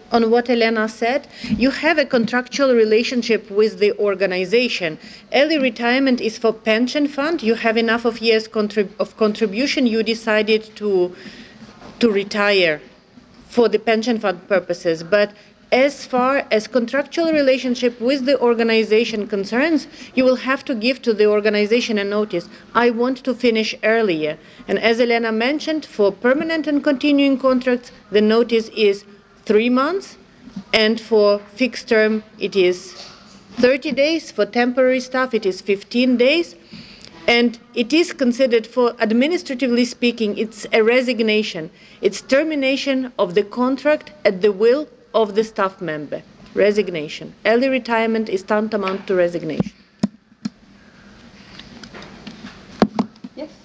on what Elena said. You have a contractual relationship with the organization. Early retirement is for pension fund. You have enough of years of contribution. You decided to retire for the pension fund purposes. But as far as contractual relationship with the organization concerns, you will have to give to the organization a notice. I want to finish earlier. And as Elena mentioned, for permanent and continuing contracts, the notice is 3 months, and for fixed term, it is 30 days. For temporary staff, it is 15 days. And it is considered, for administratively speaking, it's a resignation. It's termination of the contract at the will of the staff member. Resignation. Early retirement is tantamount to resignation.